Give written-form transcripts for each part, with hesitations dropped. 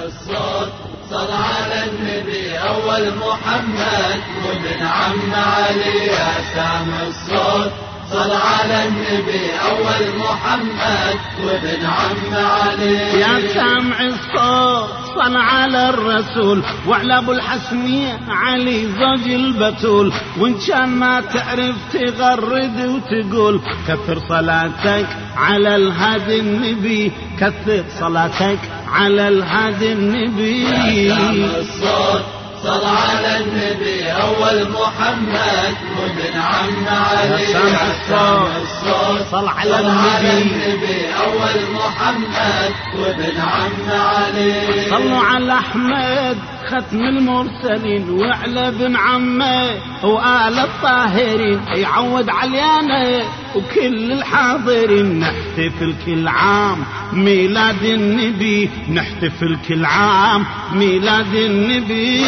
الصوت صل على النبي أول محمد وابن عم علي يا سامع الصوت صل على النبي أول محمد وابن عم علي يا سامع الصوت صل على الرسول وعلى ابو الحسن علي زوج البتول وان كان ما تعرف تغرد وتقول كثر صلاتك على الهادي النبي كثر صلاتك على الهادي النبي. يا سامع الصوت صل على النبي أول محمد وابن عم علي يا سامع الصوت صل على النبي أول محمد وابن عم علي. صلوا على أحمد ختم المرسلين وعلى ابن عمه وآل الطاهرين يعود علينا وكل الحاضرين نحتفل كل عام ميلاد النبي نحتفل كل عام ميلاد النبي.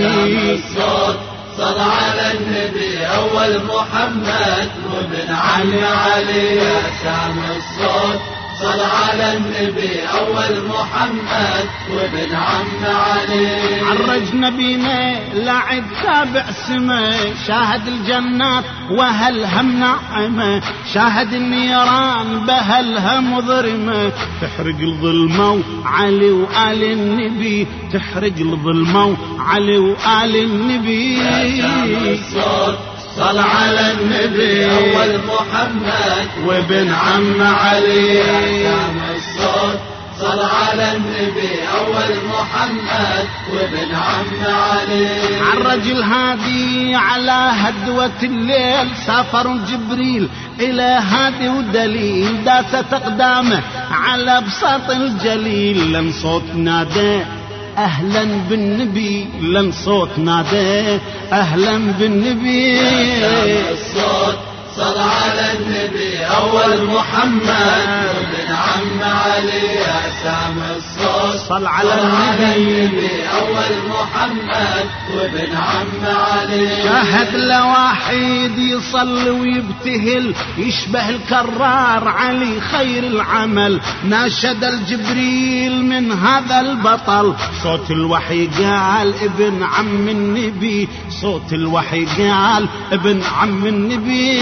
الصوت صل على النبي أول محمد وابن عم علي يا سامع الصوت صل على النبي أول محمد وابن عم علي. عرج نبينا لعد سابع سما شاهد الجنات وهلها منعمة شاهد النيران بهلها مظلمة تحرق الظلمة وعلي وآل النبي تحرق الظلمة وعلي وآل النبي. الصوت صل على النبي أول محمد وابن عم علي. سامع الصوت صل على النبي أول محمد وابن عم علي. عرج الهادي على هدوة الليل سافر جبريل إلى هادي ودليل داست أقدامه على بساط الجليل لن صوت نادى أهلا بالنبي لن صوت نادى أهلا بالنبي. الصوت صل على النبي أول محمد وابن عم علي يا سامع الصوت صل على النبي أول محمد وابن عم علي. شاهد لواحد يصلي ويبتهل يشبه الكرار علي خير العمل ناشد الجبريل من هذا البطل صوت الوحي قال ابن عم النبي صوت الوحي قال ابن عم النبي.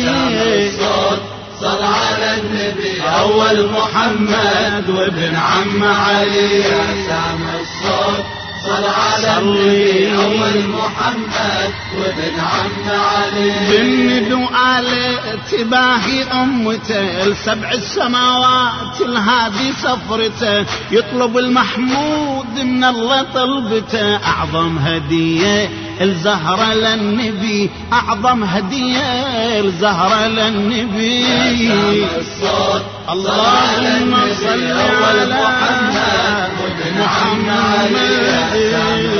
الصوت صل على النبي أول محمد وابن عم علي يا سامع الصوت صل على النبي أول محمد وابن عم علي. بالند وآل تباهي أمته السبع السماوات الهادي سفرته يطلب المحمود من الله طلبته أعظم هدية الزهرة للنبي أعظم هدية الزهرة للنبي. الصوت اللهم صل على محمد